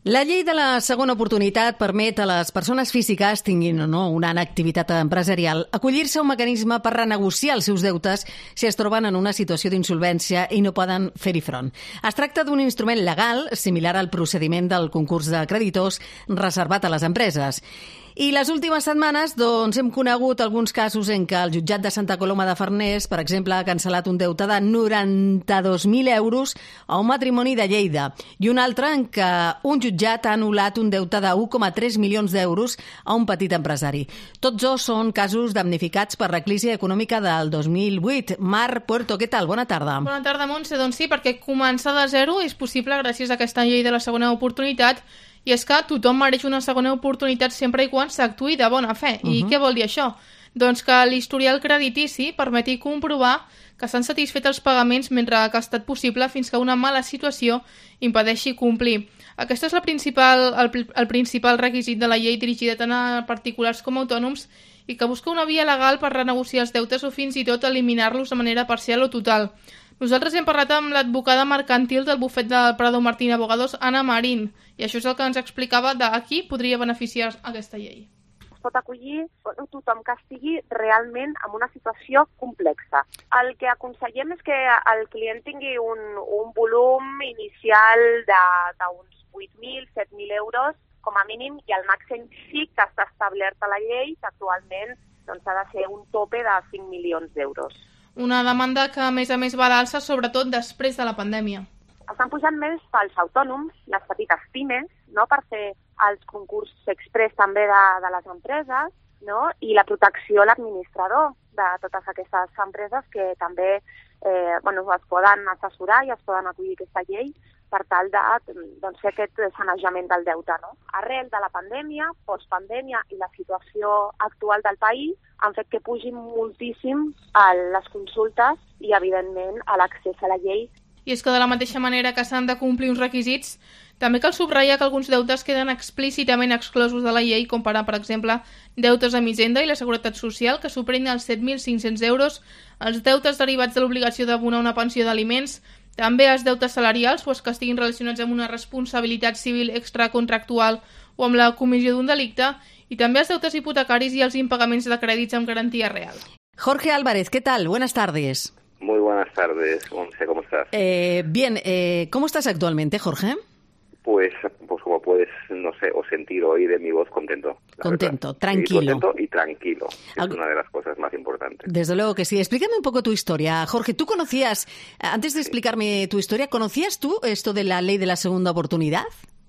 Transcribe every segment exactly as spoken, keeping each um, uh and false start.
La llei de la segona oportunitat permet a les persones físiques, tinguin o no una activitat empresarial, acollir-se a un mecanisme per renegociar els seus deutes si es troben en una situació d'insolvència i no poden fer-hi front. Es tracta d'un instrument legal similar al procediment del concurs de creditors reservat a les empreses. I les últimes setmanes doncs, hem conegut alguns casos en què el jutjat de Santa Coloma de Farners, per exemple, ha cancel·lat un deute de noranta-dos mil euros a un matrimoni de Lleida i un altre en què un jutjat ha anul·lat un deute de un coma tres milions d'euros a un petit empresari. Tots dos són casos damnificats per la crisi econòmica del dos mil vuit. Mar Puerto, què tal? Bona tarda. Bona tarda, Montse. Doncs sí, perquè començar de zero és possible gràcies a aquesta llei de la segona oportunitat. I és que tothom mereix una segona oportunitat sempre i quan s'actuï de bona fe. I uh-huh. Què vol dir això? Doncs que l'historial creditici permeti comprovar que s'han satisfet els pagaments mentre que ha estat possible fins que una mala situació impedeixi complir. Aquest és la principal, el, el principal requisit de la llei dirigida tant a particulars com a autònoms i que busca una via legal per renegociar els deutes o fins i tot eliminar-los de manera parcial o total. Nosaltres hem parlat amb l'advocada mercantil del bufet de Prado Martín Abogados, Anna Marín, i això és el que ens explicava de a qui podria beneficiar aquesta llei. Es pot acollir tothom que estigui realment en una situació complexa. El que aconsellem és que el client tingui un, un volum inicial d'uns vuit mil, set mil euros com a mínim, i el màxim sí que està establert a la llei, que actualment doncs, ha de ser un tope de cinc milions d'euros. Una demanda que, a més a més, va a l'alça, sobretot després de la pandèmia. Estan pujant més pels autònoms, les petites pimes, no? Per fer els concursos express també de, de les empreses, no? I la protecció a l'administrador de totes aquestes empreses que també eh, bueno, es poden assessorar i es poden acollir aquesta llei per tal de doncs, fer aquest sanejament del deute. No? Arrel de la pandèmia, postpandèmia i la situació actual del país han fet que pugin moltíssim a les consultes i, evidentment, a l'accés a la llei. I és que de la mateixa manera que s'han de complir uns requisits, també cal subratllar que alguns deutes queden explícitament exclosos de la llei, com per, per exemple, deutes amb Hisenda i la Seguretat Social, que superen els set mil cinc-cents euros, els deutes derivats de l'obligació d'abonar una pensió d'aliments, també els deutes salarials o els que estiguin relacionats amb una responsabilitat civil extracontractual o amb la comissió d'un delicte, i també els deutes hipotecaris i els impagaments de crèdits amb garantia real. Jorge Álvarez, ¿qué tal? Buenas tardes. Muy buenas tardes, Monse, ¿cómo estás? Eh, bien, eh, ¿cómo estás actualmente, Jorge? Pues, pues como puedes, no sé, o sentir o oír de mi voz, contento. Contento, verdad. tranquilo. Sí, contento y tranquilo, que Al... es una de las cosas más importantes. Desde luego que sí. Explícame un poco tu historia. Jorge, ¿tú conocías, antes de explicarme tu historia, ¿conocías tú esto de la ley de la segunda oportunidad?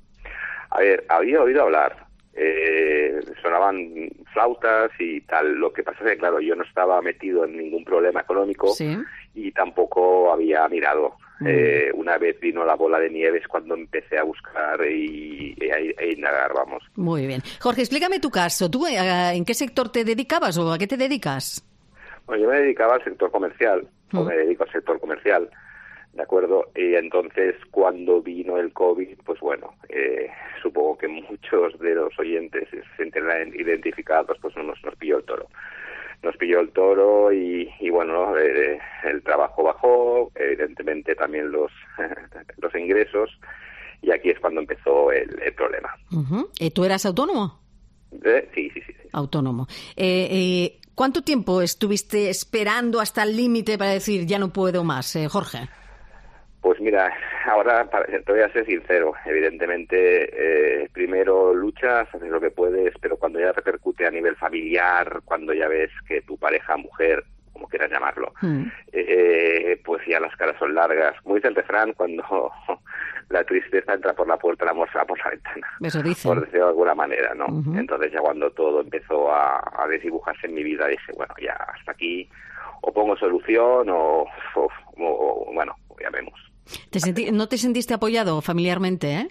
A ver, había oído hablar. Eh, sonaban flautas y tal. Lo que pasa es que, claro, yo no estaba metido en ningún problema económico, ¿sí? Y tampoco había mirado. Mm. Eh, una vez vino la bola de nieve es cuando empecé a buscar y, y a, a indagar, vamos. Muy bien. Jorge, explícame tu caso. ¿Tú eh, en qué sector te dedicabas o a qué te dedicas? Bueno, yo me dedicaba al sector comercial, mm. o me dedico al sector comercial. ¿De acuerdo? Y entonces, cuando vino el COVID, pues bueno, eh, supongo que muchos de los oyentes se sentirán identificados, pues nos, nos pilló el toro. Nos pilló el toro y, y bueno, eh, el trabajo bajó, evidentemente también los, los ingresos, y aquí es cuando empezó el, el problema. Uh-huh. ¿Y tú eras autónomo? Eh, sí, sí, sí, sí. Autónomo. Eh, eh, ¿Cuánto tiempo estuviste esperando hasta el límite para decir ya no puedo más, eh, Jorge? Pues mira, ahora te voy a ser sincero. Evidentemente, eh, primero luchas, haces lo que puedes, pero cuando ya repercute a nivel familiar, cuando ya ves que tu pareja, mujer, como quieras llamarlo, mm. eh, pues ya las caras son largas. Como dice el refrán, cuando la tristeza entra por la puerta, el amor se va por la ventana. Eso dicen. Por decirlo de alguna manera, ¿no? Uh-huh. Entonces ya cuando todo empezó a, a desdibujarse en mi vida, dije, bueno, ya hasta aquí, o pongo solución o, o, o bueno, ya vemos. ¿Te senti- ¿No te sentiste apoyado familiarmente, eh?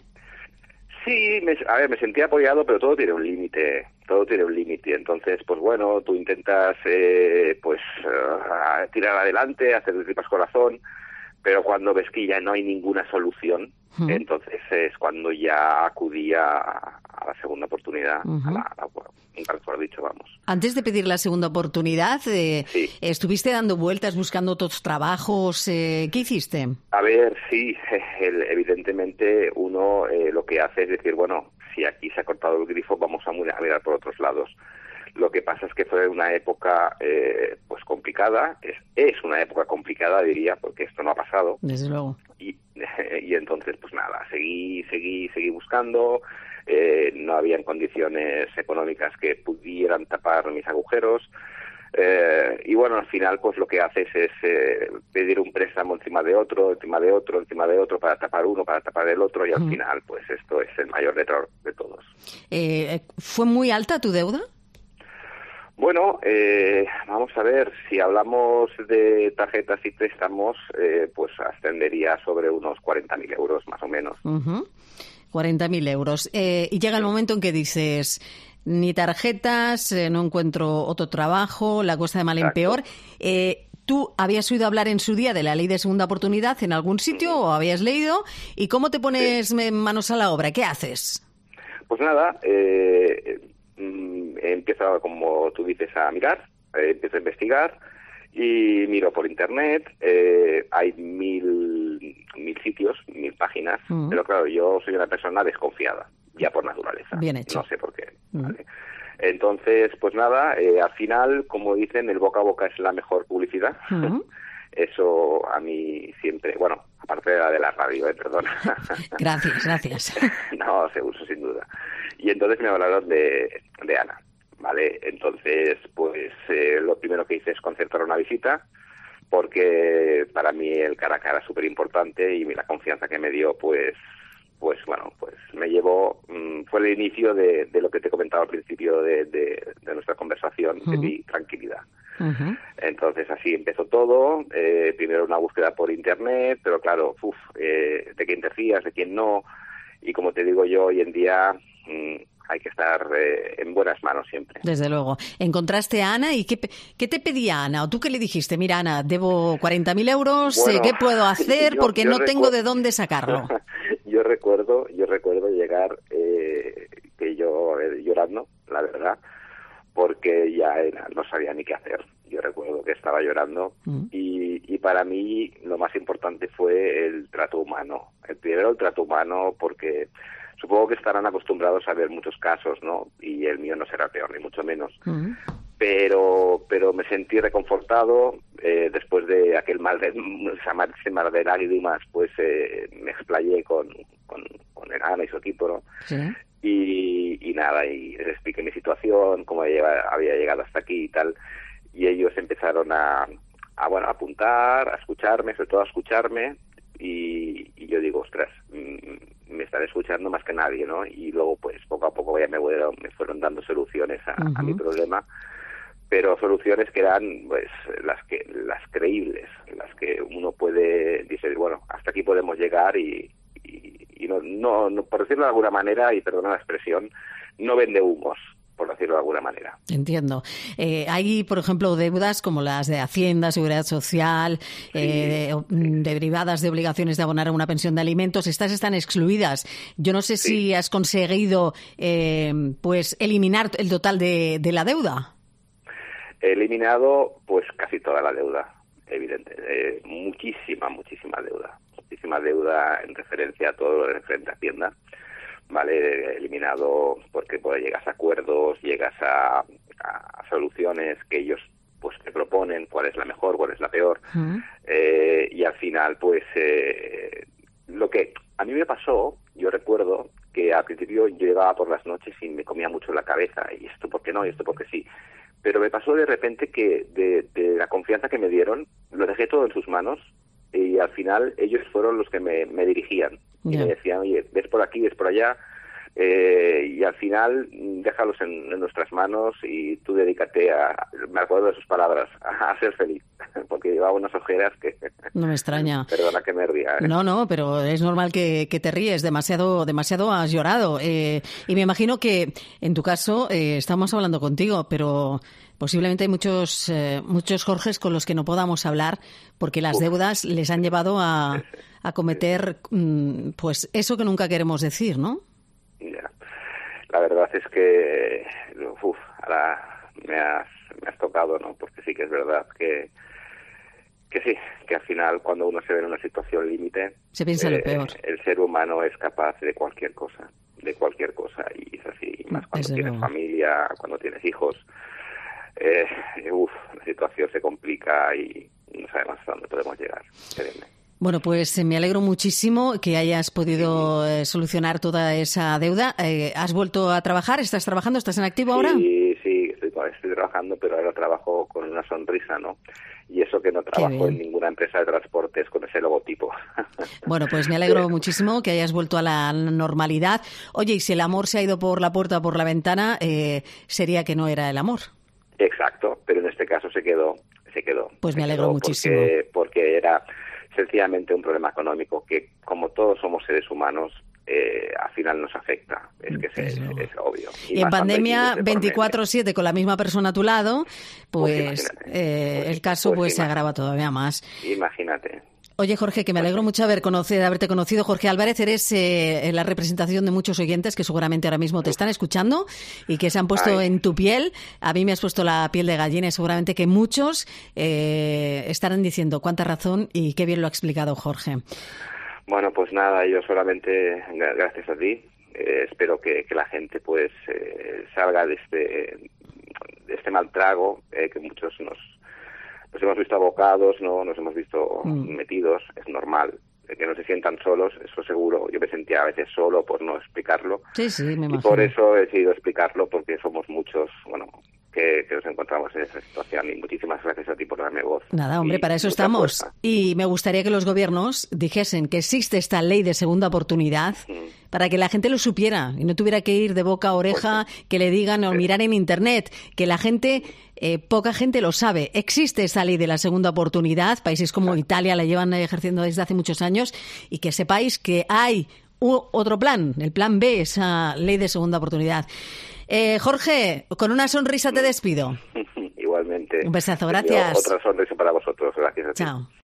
Sí, me, a ver, me sentí apoyado, pero todo tiene un límite, todo tiene un límite. Entonces, pues bueno, tú intentas, eh, pues, uh, tirar adelante, hacer de tripas corazón, pero cuando ves que ya no hay ninguna solución, hmm. entonces es cuando ya acudí a, a la segunda oportunidad, uh-huh. a la, a la, nunca mejor dicho, vamos. Antes de pedir la segunda oportunidad, eh, sí. ¿estuviste dando vueltas buscando otros trabajos? Eh, ¿Qué hiciste? A ver, sí, el, evidentemente uno eh, lo que hace es decir, bueno, si aquí se ha cortado el grifo, vamos a mirar por otros lados. Lo que pasa es que fue una época eh, pues complicada, es, es una época complicada, diría, porque esto no ha pasado. Desde luego. Y, y entonces, pues nada, seguí, seguí, seguí buscando, eh, no habían condiciones económicas que pudieran tapar mis agujeros, eh, y bueno, al final, pues lo que haces es eh, pedir un préstamo encima de otro, encima de otro, encima de otro, para tapar uno, para tapar el otro, y al mm. final, pues esto es el mayor error de todos. Eh, ¿Fue muy alta tu deuda? Bueno, eh, vamos a ver, si hablamos de tarjetas y préstamos, eh, pues ascendería sobre unos cuarenta mil euros más o menos. Uh-huh. cuarenta mil euros. Eh, y llega el momento en que dices, ni tarjetas, eh, no encuentro otro trabajo, la cosa de mal en peor. Eh, ¿Tú habías oído hablar en su día de la ley de segunda oportunidad en algún sitio uh-huh. o habías leído? ¿Y cómo te pones sí. manos a la obra? ¿Qué haces? Pues nada, eh... empiezo, como tú dices, a mirar, eh, empiezo a investigar y miro por internet, eh, hay mil, mil sitios, mil páginas, uh-huh. pero claro, yo soy una persona desconfiada, ya por naturaleza. Bien hecho. No sé por qué. Uh-huh. ¿Vale? Entonces, pues nada, eh, al final, como dicen, el boca a boca es la mejor publicidad. Uh-huh. Eso a mí siempre, bueno, aparte de la de la radio, eh, perdón. Gracias, gracias. No, seguro, sin duda. Y entonces me hablaron de, de Ana, ¿vale? Entonces, pues eh, lo primero que hice es concertar una visita, porque para mí el cara a cara es súper importante y la confianza que me dio, pues, pues bueno, pues me llevó, mmm, fue el inicio de, de lo que te comentaba al principio de, de, de nuestra conversación, uh-huh. de mi tranquilidad. Uh-huh. Entonces así empezó todo, eh, primero una búsqueda por internet, pero claro, uf, eh, de quién te fías, de quién no, y como te digo yo, hoy en día mmm, hay que estar eh, en buenas manos siempre. Desde luego. ¿Encontraste a Ana y qué, qué te pedía Ana? ¿O tú qué le dijiste? Mira, Ana, debo cuarenta mil euros, bueno, ¿qué puedo hacer? Yo, porque yo no recu- tengo de dónde sacarlo. yo recuerdo yo recuerdo llegar, eh, que yo eh, llorando, la verdad, porque ya era, no sabía ni qué hacer. Yo recuerdo que estaba llorando mm. y, y para mí lo más importante fue el trato humano. El primero el trato humano, porque supongo que estarán acostumbrados a ver muchos casos, ¿no? Y el mío no será peor, ni mucho menos. Mm. Pero pero me sentí reconfortado, eh, después de aquel mar de, ese mar de lágrimas, pues eh, me explayé con, con, con Ana y su equipo, ¿no? Sí. Y, y nada, y les expliqué mi situación, cómo había, había llegado hasta aquí y tal, y ellos empezaron a, a bueno, a apuntar, a escucharme, sobre todo a escucharme, y, y yo digo, ostras, mmm, me están escuchando más que nadie, ¿no? Y luego, pues, poco a poco ya me fueron, me fueron dando soluciones a, uh-huh. a mi problema, pero soluciones que eran, pues, las que las creíbles, las que uno puede, dice, bueno, hasta aquí podemos llegar y, y, y no, no, no, por decirlo de alguna manera, y perdona la expresión, no vende humos, por decirlo de alguna manera. Entiendo. Eh, hay, por ejemplo, deudas como las de Hacienda, Seguridad Social, sí, eh, sí. derivadas de obligaciones de abonar a una pensión de alimentos. Estas están excluidas. Yo no sé sí. si has conseguido eh, pues eliminar el total de, de la deuda. He eliminado pues casi toda la deuda, evidente. Eh, muchísima, muchísima deuda. Muchísima deuda en referencia a todo lo referente a Hacienda. Vale, eliminado porque pues, llegas a acuerdos, llegas a, a soluciones que ellos pues te proponen, cuál es la mejor, cuál es la peor, uh-huh. eh, y al final pues eh, lo que a mí me pasó, yo recuerdo que al principio yo llegaba por las noches y me comía mucho la cabeza, y esto por qué no, y esto porque sí, pero me pasó de repente que de, de la confianza que me dieron, lo dejé todo en sus manos, y al final ellos fueron los que me, me dirigían. Y yeah. me decían, oye, ves por aquí, ves por allá, eh, y al final déjalos en, en nuestras manos y tú dedícate a, me acuerdo de sus palabras, a, a ser feliz, porque llevaba unas ojeras que... No me extraña. Perdona que me ría. ¿eh? No, no, pero es normal que, que te ríes, demasiado, demasiado has llorado. Eh, y me imagino que en tu caso eh, estamos hablando contigo, pero... Posiblemente hay muchos eh, muchos Jorges con los que no podamos hablar porque las Uf. deudas les han llevado a, a cometer mm, pues eso que nunca queremos decir, ¿no? Ya. la verdad es que, uf, ahora me has, me has tocado, ¿no? Porque sí que es verdad que, que sí, que al final cuando uno se ve en una situación límite, se piensa eh, lo peor. El ser humano es capaz de cualquier cosa, de cualquier cosa, y es así, más cuando Desde tienes luego. familia, cuando tienes hijos, eh, uf, la situación se complica y no sabemos hasta dónde podemos llegar, créeme. Bueno, pues eh, me alegro muchísimo que hayas podido eh, solucionar toda esa deuda. Eh, ¿Has vuelto a trabajar? ¿Estás trabajando? ¿Estás en activo ahora? Sí, sí, estoy, estoy trabajando, pero ahora trabajo con una sonrisa, ¿no? Y eso que no trabajo en ninguna empresa de transportes con ese logotipo. Bueno, pues me alegro muchísimo que hayas vuelto a la normalidad. Oye, y si el amor se ha ido por la puerta o por la ventana, eh, sería que no era el amor. Exacto, pero en este caso se quedó, se quedó. Pues me se alegro quedó muchísimo. Porque, porque era sencillamente un problema económico que, como todos somos seres humanos, eh, al final nos afecta. Es que es, no. es obvio. Y, y en pandemia veinticuatro siete con la misma persona a tu lado, pues, pues eh, pues, el caso pues, pues se agrava todavía más. Imagínate. Oye, Jorge, que me alegro mucho de haber conocido, de haberte conocido. Jorge Álvarez, eres eh, la representación de muchos oyentes que seguramente ahora mismo te están escuchando y que se han puesto Ay. en tu piel. A mí me has puesto la piel de gallina y seguramente que muchos eh, estarán diciendo cuánta razón y qué bien lo ha explicado Jorge. Bueno, pues nada, yo solamente, gracias a ti, eh, espero que, que la gente pues eh, salga de este, de este mal trago eh, que muchos nos... Nos hemos visto abocados, no nos hemos visto mm. metidos, es normal. Que no se sientan solos, eso seguro. Yo me sentía a veces solo por no explicarlo. Sí, sí, me imagino. Y por eso he decidido explicarlo, porque somos muchos, bueno, que, que nos encontramos en esa situación. Y muchísimas gracias a ti por darme voz. Nada, hombre, para eso estamos. Fuerza. Y me gustaría que los gobiernos dijesen que existe esta ley de segunda oportunidad mm. para que la gente lo supiera y no tuviera que ir de boca a oreja, pues sí. que le digan o sí. mirar en Internet, que la gente... Eh, poca gente lo sabe. Existe esa ley de la segunda oportunidad. Países como Italia la llevan ejerciendo desde hace muchos años y que sepáis que hay u- otro plan, el plan B, esa ley de segunda oportunidad. Eh, Jorge, con una sonrisa te despido. Igualmente. Un besazo, gracias. Otra sonrisa para vosotros. Gracias a ti. Chao.